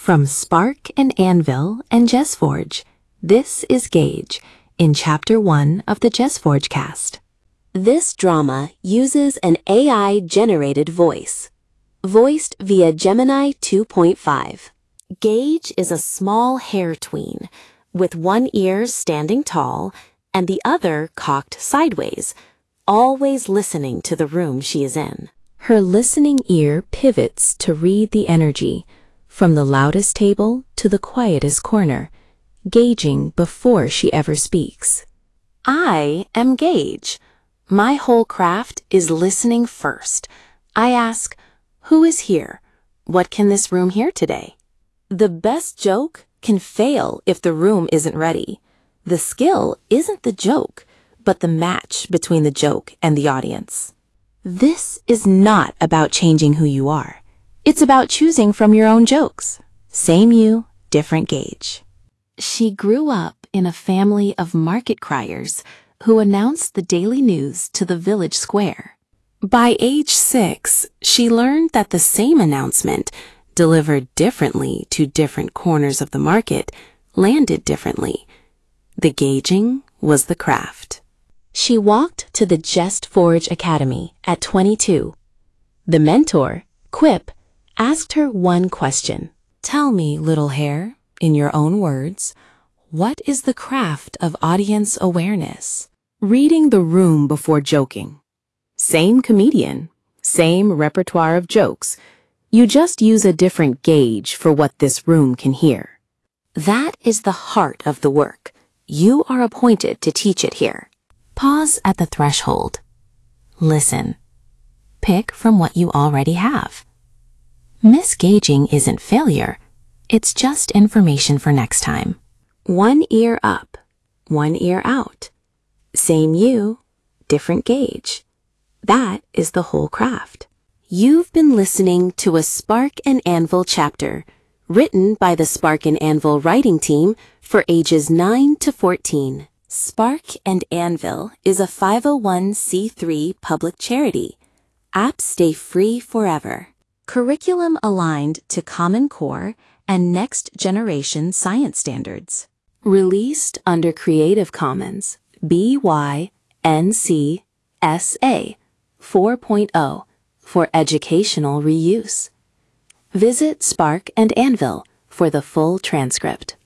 From Spark and Anvil and JessForge, this is Gage in Chapter 1 of the JessForge cast. This drama uses an AI-generated voice, voiced via Gemini 2.5. Gage is a small hair tween, with one ear standing tall and the other cocked sideways, always listening to the room she is in. Her listening ear pivots to read the energy, from the loudest table to the quietest corner, gauging before she ever speaks. I am Gage. My whole craft is listening first. I ask, who is here? What can this room hear today? The best joke can fail if the room isn't ready. The skill isn't the joke, but the match between the joke and the audience. This is not about changing who you are. It's about choosing from your own jokes. Same you, different Gage. She grew up in a family of market criers who announced the daily news to the village square. By age 6, she learned that the same announcement, delivered differently to different corners of the market, landed differently. The gauging was the craft. She walked to the JessForge Academy at 22. The mentor, Quip, asked her one question. Tell me, little hare, in your own words, what is the craft of audience awareness? Reading the room before joking. Same comedian, same repertoire of jokes. You just use a different gauge for what this room can hear. That is the heart of the work. You are appointed to teach it here. Pause at the threshold. Listen. Pick from what you already have. Misgauging isn't failure. It's just information for next time. One ear up, one ear out. Same you, different Gage. That is the whole craft. You've been listening to a Spark and Anvil chapter, written by the Spark and Anvil writing team for ages 9 to 14. Spark and Anvil is a 501c3 public charity. Apps stay free forever. Curriculum aligned to Common Core and Next Generation Science Standards. Released under Creative Commons BY NC SA 4.0 for educational reuse. Visit Spark and Anvil for the full transcript.